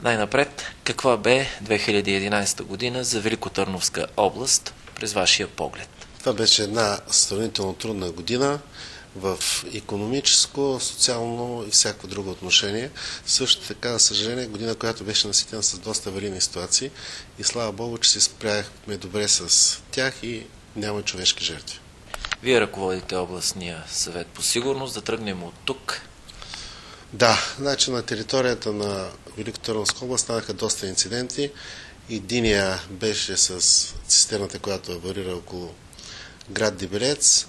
Най-напред, каква бе 2011 година за Великотърновска област през вашия поглед? Това беше една сравнително трудна година в икономическо, социално и всяко друго отношение. Също така, за съжаление, година, която беше наситена с доста аварийни ситуации и слава Богу, че се справяхме добре с тях и няма човешки жертви. Вие ръководите областния съвет по сигурност. Да тръгнем от тук. Да, значи на територията на Великотърновска област станаха доста инциденти. Единия беше с цистерната, която аварира около град Дибелец.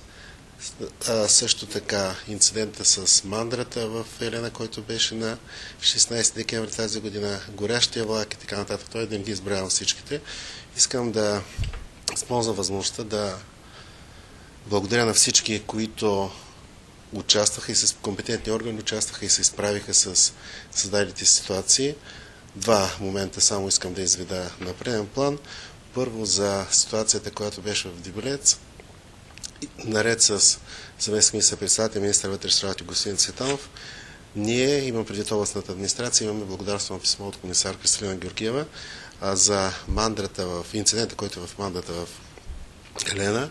Също така инцидента с мандрата в Елена, който беше на 16 декември тази година, горящия влак и така нататък. Той да не ги избравям всичките. Искам да използвам възможността да благодаря на всички, които участваха и с компетентни органи, участваха и се изправиха с създадените ситуации. Два момента само искам да изведа на преден план. Първо за ситуацията, която беше в Дибелец. Наред с заместник министър-председател, министър вътрешните работи господин Цветанов, ние, имам предвид областната администрация, имаме благодарствено писмо от комисар Кристалина Георгиева за мандрата в инцидента, който е в мандрата в Елена.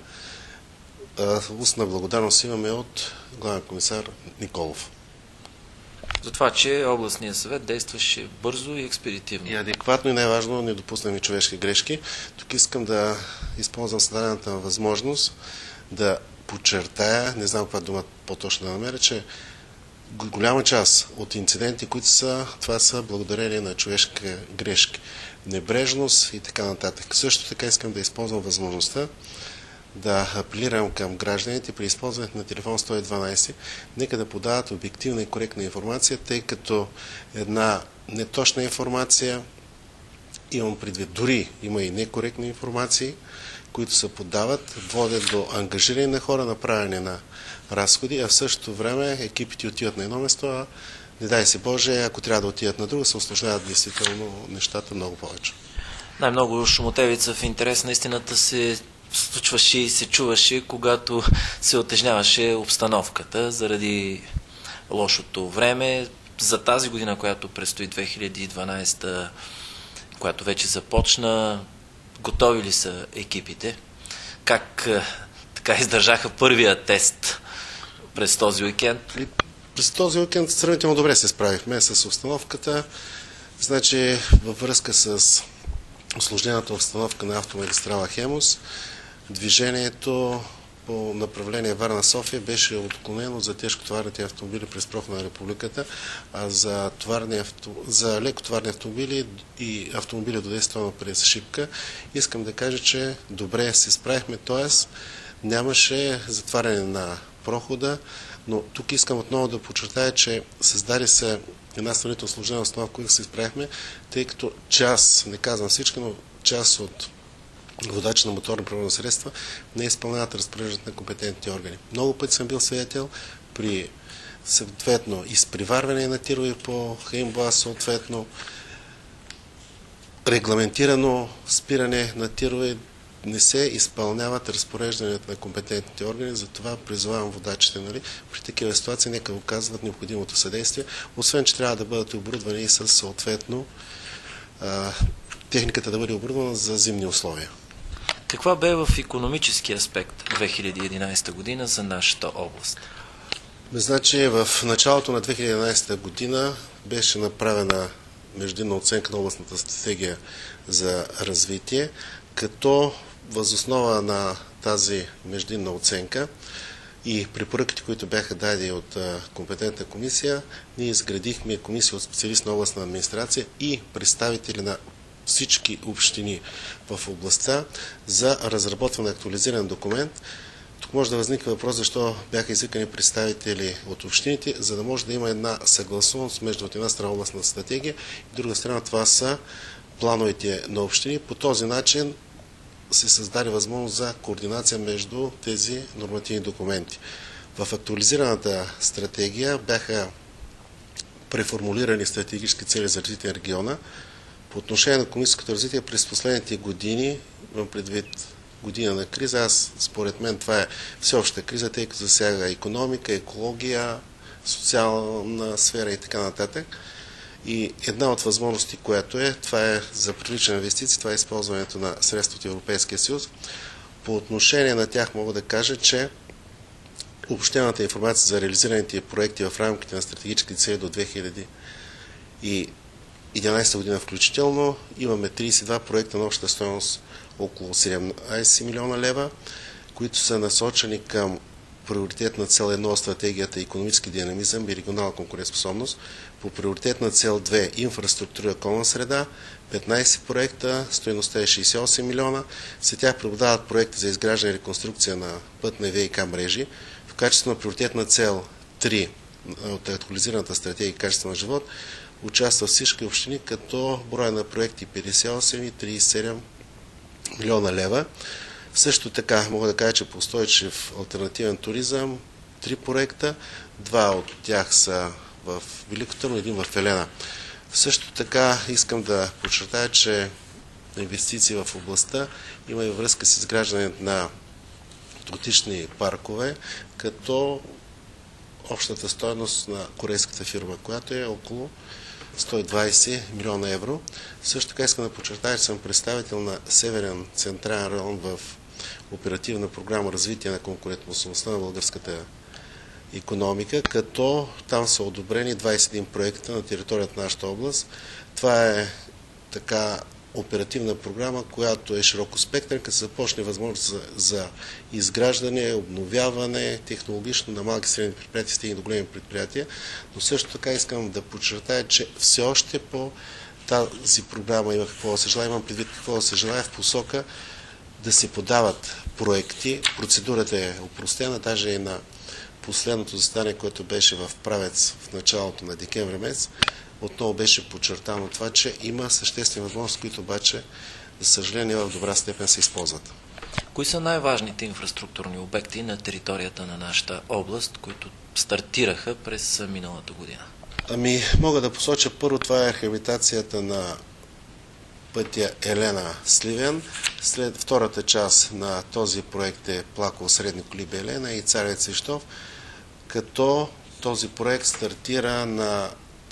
Устна благодарност имаме от главен комисар Николов. За това, че областният съвет действаше бързо и експедитивно. И адекватно и най-важно не допуснем и човешки грешки. Тук искам да използвам създадената възможност да подчертая, не знам каква дума по-точно да намеря, че голяма част от инциденти, които това са благодарение на човешки грешки, небрежност и така нататък. Също така искам да използвам възможността да апелирам към гражданите при използването на телефон 112, нека да подават обективна и коректна информация, тъй като една неточна информация, имам предвид, дори има и некоректни информации, които се подават, водят до ангажиране на хора, направяне на разходи, а в същото време екипите отиват на едно место, а не дай се Боже, ако трябва да отидат на друго, се усложняват действително нещата много повече. Най-много шумотевица в интерес на истината се случваше и се чуваше, когато се отежняваше обстановката заради лошото време. За тази година, която предстои 2012, която вече започна, готови ли са екипите? Как така издържаха първия тест през този уикенд? През този уикенд сравнително добре се справихме с обстановката. Значи, във връзка с усложнената обстановка на автомагистрала Хемус, движението по направление Варна-София беше отклонено за тежкотоварните автомобили през прохода на републиката, а за лекотоварни автомобили и автомобили до 10 тона през Шипка искам да кажа, че добре се справихме, т.е. нямаше затваряне на прохода, но тук искам отново да подчертая, че създаде се една сравнително сложена основа, в която се изправихме, тъй като част, не казвам всички, но част от водачи на моторни превозни средства не изпълняват разпореждането на компетентните органи. Много пъти съм бил свидетел при съответно изпреварване на тирове по Хаимблас, съответно регламентирано спиране на тирове, не се изпълняват разпорежданията на компетентните органи, затова призовавам водачите, при такива ситуации нека оказват необходимото съдействие, освен че трябва да бъдат оборудвани и с съответно техниката да бъде оборудвана за зимни условия. Каква бе в икономически аспект 2011 година за нашата област? Значи в началото на 2011 година беше направена междинна оценка на областната стратегия за развитие, като възоснова на тази междинна оценка и препоръките, които бяха дадени от компетентна комисия, ние изградихме комисия от специалист на областна администрация и представители на всички общини в областта за разработване на актуализиран документ. Тук може да възникне въпрос защо бяха извикани представители от общините, за да може да има една съгласуваност между от една страна областна стратегия и друга страна това са плановете на общини. По този начин се създаде възможност за координация между тези нормативни документи. В актуализираната стратегия бяха преформулирани стратегически цели за развитие на региона. По отношение на икономическото развитие през последните години, имам предвид година на криза, според мен това е всеобща криза, тъй като засяга икономика, екология, социална сфера и така нататък. И една от възможности, която това е за привличане инвестиции, това е използването на средства от Европейския съюз. По отношение на тях мога да кажа, че обобщената информация за реализираните проекти в рамките на стратегически цели до 2011 година включително, имаме 32 проекта на обща стойност около 17 милиона лева, които са насочени към приоритетна цел 1 от стратегията икономически динамизъм и регионална конкурентоспособност, по приоритетна цел 2 инфраструктура и околна среда, 15 проекта, стойността е 68 милиона. След тях преобладават проекти за изграждане и реконструкция на пътна и ВиК мрежи. В качество на приоритетна цел 3 от актуализираната стратегия качество на живот участват всички общини, като броя на проекти 58 и 37 милиона лева. Също така мога да кажа, че по устойчив алтернативен туризъм 3 проекта, 2 от тях са в Велико Търново, 1 в Елена. Също така искам да подчертая, че инвестиции в областта има и връзка с изграждането на тропични паркове, като общата стойност на корейската фирма, която е около 120 милиона евро. Също така искам да подчертая, че съм представител на Северен централен район в оперативна програма развитие на конкурентоспособността на българската икономика, като там са одобрени 21 проекта на територията на нашата област. Това е така оперативна програма, която е широко спектърна, като се започне възможност за изграждане, обновяване, технологично на малки и средни предприятия, стигне до големи предприятия. Но също така искам да подчертая, че все още по тази програма има какво да се желая, имам предвид какво да се желая в посока да се подават проекти. Процедурата е опростена, даже и на последното заседание, което беше в Правец в началото на декември месец, отново беше подчертано това, че има съществени възможности, които обаче, за съжаление, в добра степен се използват. Кои са най-важните инфраструктурни обекти на територията на нашата област, които стартираха през миналата година? Мога да посоча първо, това е рехабилитацията на пътя Елена-Сливен. След втората част на този проект е Плаково средни колиби Елена и Царевец Свищов, като този проект стартира на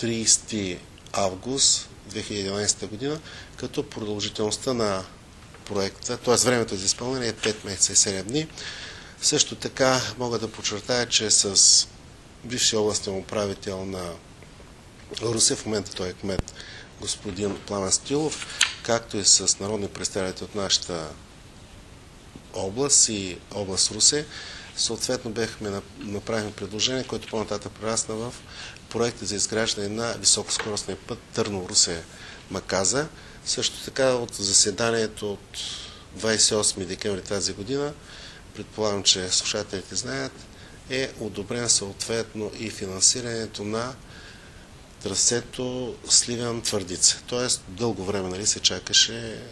30 август 2011 година, като продължителността на проекта, т.е. времето за изпълнение е 5 месеца и 7 дни. Също така мога да подчертая, че с бившия областен управител на Русе, в момента той е кмет, господин Пламен Стилов, както и с народни представители от нашата област и област Русе, съответно направихме предложение, което по-нататък прерасна в проекта за изграждане на високоскоростния път Търново-Русе-Маказа. Също така от заседанието от 28 декември тази година, предполагам, че слушателите знаят, е одобрен съответно и финансирането на трасето Сливен-Твърдица. Тоест дълго време се чакаше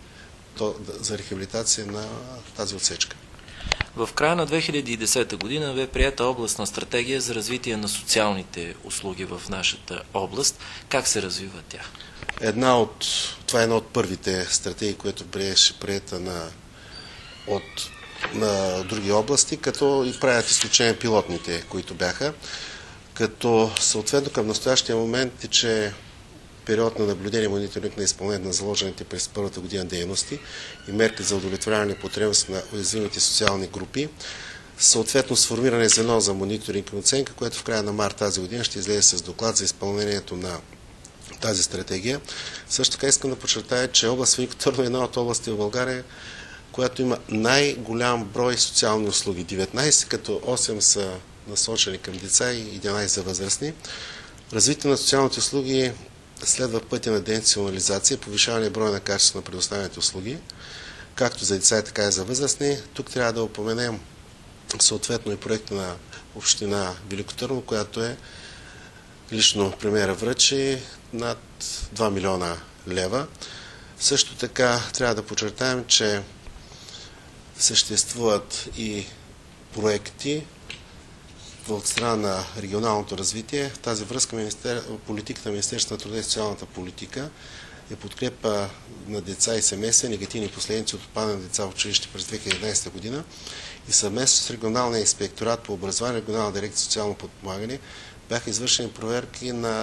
за рехабилитация на тази отсечка. В края на 2010 година бе приета областна стратегия за развитие на социалните услуги в нашата област. Как се развива тя? Това е една от първите стратегии, която беше приета на други области, като и правят изключение пилотните, които бяха. Като съответно към настоящия момент тече период на наблюдение и мониторинг на изпълнението на заложените през първата година дейности и мерки за удовлетворяване потребности на уязвимите социални групи. Съответно сформиране звено за мониторинг и оценка, което в края на март тази година ще излезе с доклад за изпълнението на тази стратегия. Също така искам да подчертая, че област Велико Търново е една от области в България, която има най-голям брой социални услуги. 19, като 8 са насочени към деца и 11 за възрастни. Развитие на социалните услуги следва пътя на деинституционализация, повишаване броя на качество на предоставяните услуги, както за деца, така и за възрастни. Тук трябва да упоменем съответно и проекта на община Велико Търново, която е лично премиера връчи над 2 милиона лева. Също така трябва да подчертаем, че съществуват и проекти от страна на регионалното развитие. В тази връзка политиката на Министерството на труда и социалната политика е подкрепа на деца и семейства, негативни последици от отпадане на деца в училище през 2011 година и съвместно с регионалния инспекторат по образование, регионална дирекция социално подпомагане бяха извършени проверки на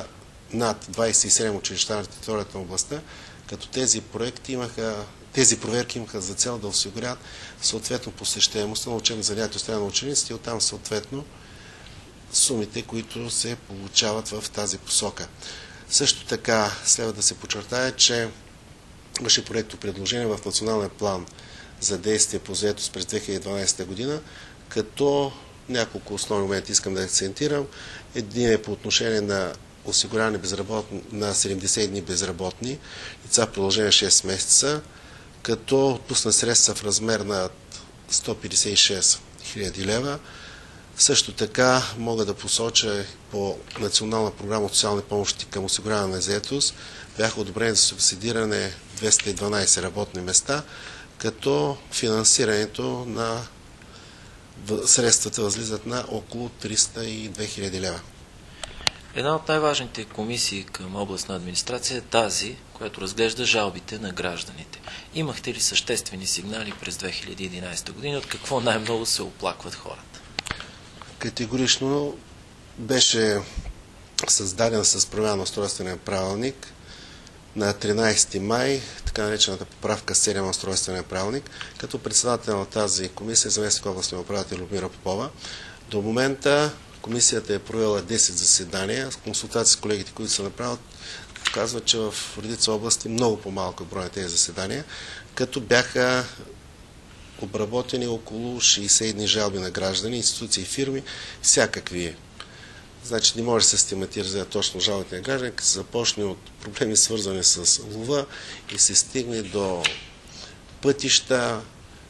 над 27 училища на територията на областта, като тези проверки имаха за цел да осигурят съответно посещаемостта на учебни занятия от страна на учениците и оттам съответно сумите, които се получават в тази посока. Също така следва да се подчертае, че имаше проекто предложение в Националния план за действие по заетост през 2012 година, като няколко основни моменти искам да акцентирам. Един е по отношение на осигуряване на 70 дни безработни лица в продължение 6 месеца, като отпусна средства в размер на 156 000 лева. Също така мога да посоча по Национална програма от социални помощи към осигуряване на заетост бяха одобрени за субсидиране 212 работни места, като финансирането на средствата възлизат на около 302 000 лева. Една от най-важните комисии към областна администрация е тази, която разглежда жалбите на гражданите. Имахте ли съществени сигнали през 2011 година? От какво най-много се оплакват хората? Категорично беше създаден с промяна на устройствения правилник на 13 май, така наречената поправка 7 на устройствения правилник, като председател на тази комисия заместник областния управител Людмила Попова. До момента комисията е провела 10 заседания, с консултации с колегите, които са направят, казват, че в редица области много по-малко брой на тези заседания, като бяха обработени около 60 жалби на граждани, институции и фирми, всякакви. Значи не може да се систематизира точно жалбите на граждани, като се започне от проблеми свързани с лова и се стигне до пътища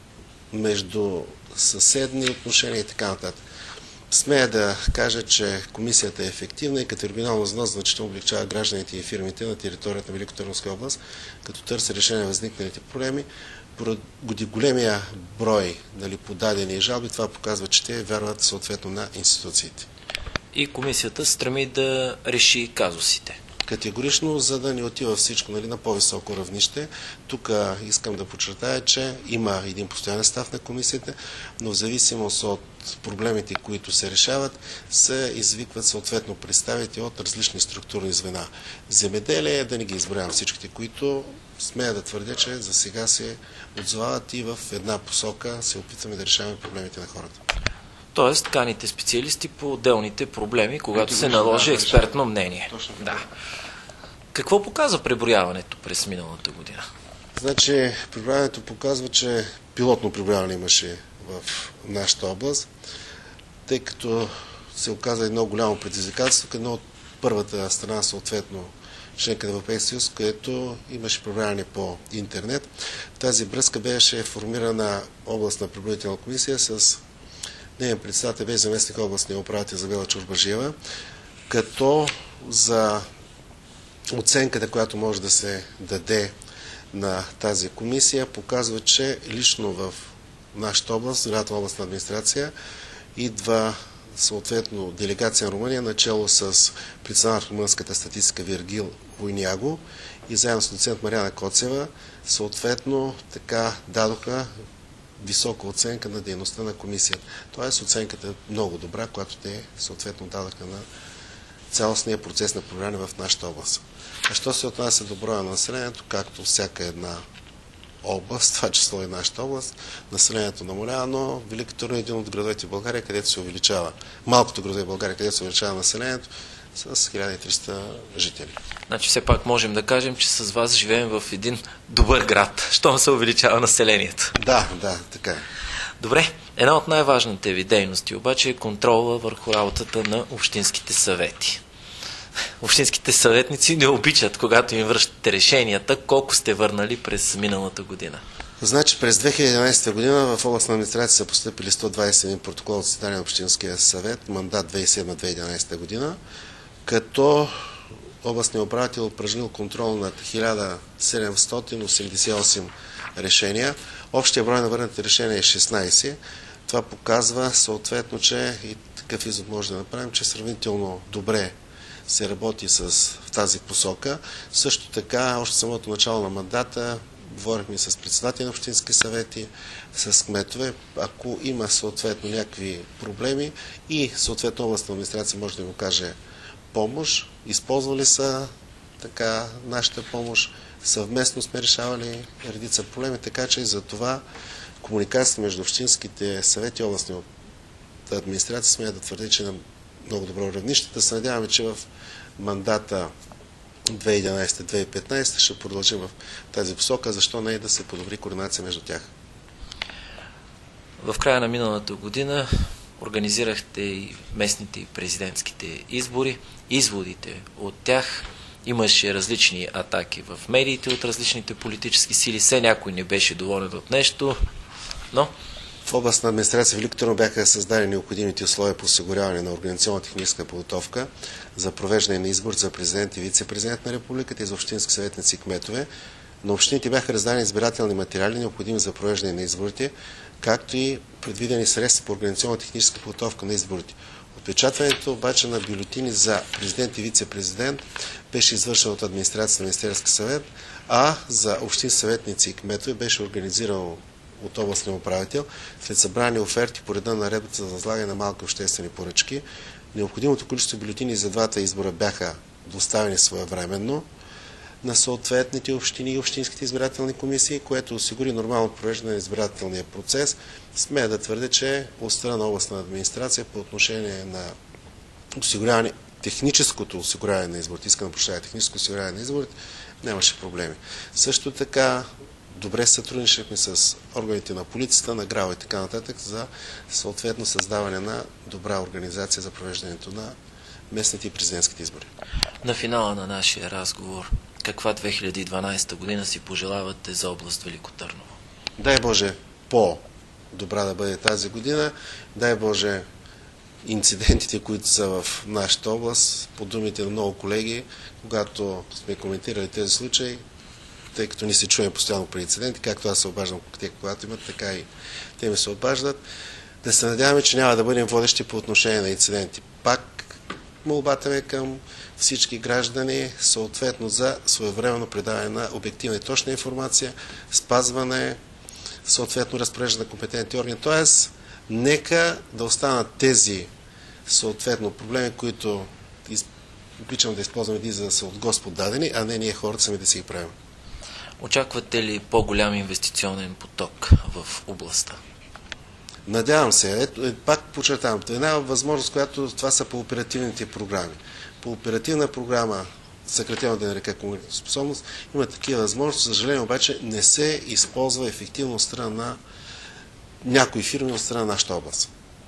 между съседни отношения и така нататък. Смея да кажа, че комисията е ефективна и като регионално звено значително облегчава гражданите и фирмите на територията на Великотърновска област, като търси решение на възникналите проблеми. Поради големия брой подадени жалби, това показва, че те вярват съответно на институциите. И комисията стреми да реши казусите. Категорично, за да не отива всичко на по-високо равнище. Тук искам да подчертая, че има един постоянен състав на комисията, но в зависимост от проблемите, които се решават, се извикват съответно представители от различни структурни звена. Земеделие, да не ги изброявам всичките, които смея да твърдя, че за сега се отзовават и в една посока се опитваме да решаваме проблемите на хората. Тоест, каните специалисти по отделните проблеми, когато се наложи експертно мнение. Точно. Да. Какво показва преброяването през миналата година? Значи, преброяването показва, че пилотно преброяване имаше в нашата област, тъй като се оказа едно голямо предизвикателство, едно от първата страна, съответно, членка на Европейския съюз, където имаше преброяване по интернет. В тази връзка беше формирана областна преброителна комисия с неин председател беше заместник областния управител Изабела Чурбажиева, като за оценката, която може да се даде на тази комисия, показва, че лично в нашата област, Регионалната областна администрация, идва съответно делегация на Румъния, начало с председател на румънската статистика Вергил Войняго и заедно с доцент Мариана Коцева, съответно така дадоха висока оценка на дейността на комисията. Тоест оценката е много добра, която те съответно дадаха на цялостния процес на програми в нашата област. А що се отнася до броя на населението, както всяка една област, това число и нашата област, населението намалява, но Велико Търново е един от градовете в България, където се увеличава, малкото градове в България, където се увеличава населението с 1300 жители. Значи все пак можем да кажем, че с вас живеем в един добър град, щом се увеличава населението. Да, така е. Добре, една от най-важните ви дейности обаче е контрола върху работата на общинските съвети. Общинските съветници не обичат, когато им връщате решенията. Колко сте върнали през миналата година? Значи през 2011 година в областна администрация са постъпили 121 протокола от заседание на Общинския съвет, мандат 2007-2011 година, като областният управител упражнил контрол над 1788 решения. Общия брой на върнатите решения е 16. Това показва съответно, че и такъв извод може да направим, че сравнително добре се работи в тази посока. Също така, още самото начало на мандата, говорихме с председатели на общински съвети, с кметове. Ако има съответно някакви проблеми и съответно областна администрация може да го каже помощ, използвали са така нашата помощ, съвместно сме решавали редица проблеми, така че и за това комуникацията между общинските съвети и областни администрации сме да твърди, че на много добро равнище. Да се надяваме, че в мандата 2011-2015 ще продължим в тази посока, защо не и да се подобри координация между тях. В края на миналата година организирахте и местните и президентските избори. Изводите от тях, имаше различни атаки в медиите от различните политически сили. Все някой не беше доволен от нещо, но в областна администрация Велико Търново бяха създадени необходимите условия по осигуряване на организационно-техническа подготовка за провеждане на избор за президент и вице-президент на републиката и за общински съветници и кметове. На общините бяха раздадени избирателни материали, необходими за провеждане на изборите, както и предвидени средства по организационно-техническа подготовка на изборите. Отпечатването обаче на бюлетини за президент и вице-президент беше извършено от администрацията на Министерски съвет, а за общински съветници и кметове беше организирано от областния управител след събрани оферти по реда на наредбата за възлагане на малки обществени поръчки. Необходимото количество бюлетини за двата избора бяха доставени своевременно на съответните общини и общинските избирателни комисии, което осигури нормално провеждане на избирателния процес. Смея да твърдя, че от страна на областна администрация по отношение на осигуряване, техническото осигуряване на изборите, искам да прощая, техническо осигуряване на изборите, нямаше проблеми. Също така добре сътрудничахме с органите на полицията, на ГРАО и така нататък за съответно създаване на добра организация за провеждането на местните и президентските избори. На финала на нашия разговор, каква 2012 година си пожелавате за област Велико Търново? Дай Боже по-добра да бъде тази година. Дай Боже инцидентите, които са в нашата област, по думите на много колеги, когато сме коментирали тези случаи, тъй като ни се чуем постоянно при инциденти, както аз се обаждам те, когато имат, така и те ми се обаждат, да се надяваме, че няма да бъдем водещи по отношение на инциденти. Пак молбата ми към всички граждани, съответно за своевременно предаване на обективна и точна информация, спазване, съответно разпореждане на компетентни органи. Тоест, нека да останат тези съответно проблеми, които обичам да използваме за да са от Господ дадени, а не ние хората сами да си ги правим. Очаквате ли по-голям инвестиционен поток в областта? Надявам се. Пак подчертавам, една възможност, която това са по оперативните програми. По оперативна програма, съкратено да нарека конкурентоспособност, има такива възможности. За съжаление обаче не се използва ефективно от страна на някои фирми от страна на нашата област.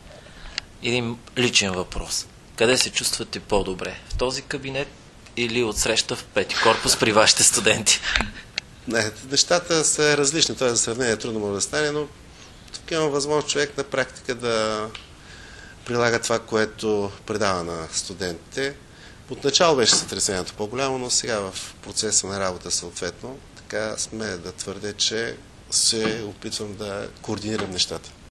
Един личен въпрос. Къде се чувствате по-добре? В този кабинет или от среща в пети корпус при вашите студенти? Не, нещата са различни. Това за сравнение трудно може да стане, но тук има възможност човек на практика да прилага това, което предава на студентите. Отначало беше сътресението по-голямо, но сега в процеса на работа съответно, така сме да твърдя, че се опитвам да координирам нещата.